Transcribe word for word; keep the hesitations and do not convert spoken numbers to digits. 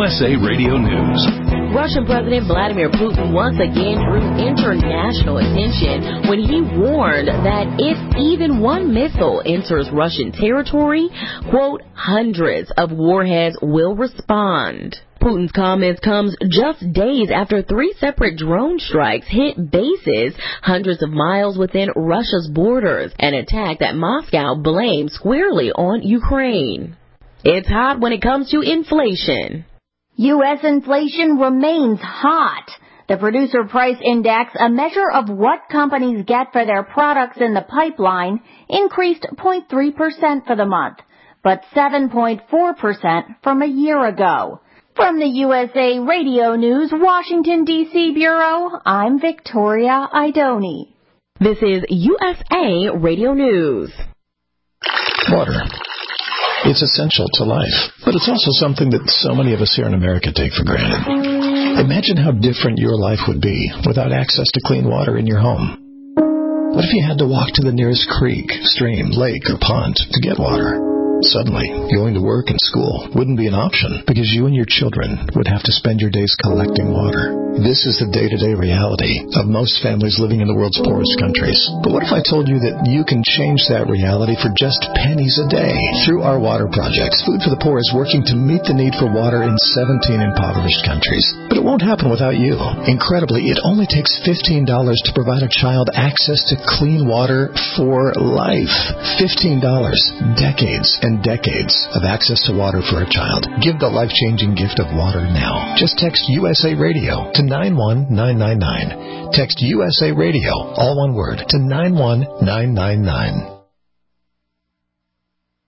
S A Radio News. Russian President Vladimir Putin once again drew international attention when he warned that if even one missile enters Russian territory, quote, hundreds of warheads will respond. Putin's comments comes just days after three separate drone strikes hit bases hundreds of miles within Russia's borders, an attack that Moscow blamed squarely on Ukraine. It's hot when it comes to inflation. U S inflation remains hot. The Producer Price Index, a measure of what companies get for their products in the pipeline, increased zero point three percent for the month, but seven point four percent from a year ago. From the U S A Radio News Washington, D C Bureau, I'm Victoria Idoni. This is U S A Radio News. Water. It's essential to life, but it's also something that so many of us here in America take for granted. Imagine how different your life would be without access to clean water in your home. What if you had to walk to the nearest creek, stream, lake, or pond to get water? Suddenly, going to work and school wouldn't be an option because you and your children would have to spend your days collecting water. This is the day-to-day reality of most families living in the world's poorest countries. But what if I told you that you can change that reality for just pennies a day? Through our water projects, Food for the Poor is working to meet the need for water in seventeen impoverished countries. But it won't happen without you. Incredibly, it only takes fifteen dollars to provide a child access to clean water for life. fifteen dollars. Decades and decades of access to water for a child. Give the life-changing gift of water now. Just text U S A Radio to nine one nine nine nine. Text U S A Radio, all one word, to nine one nine nine nine.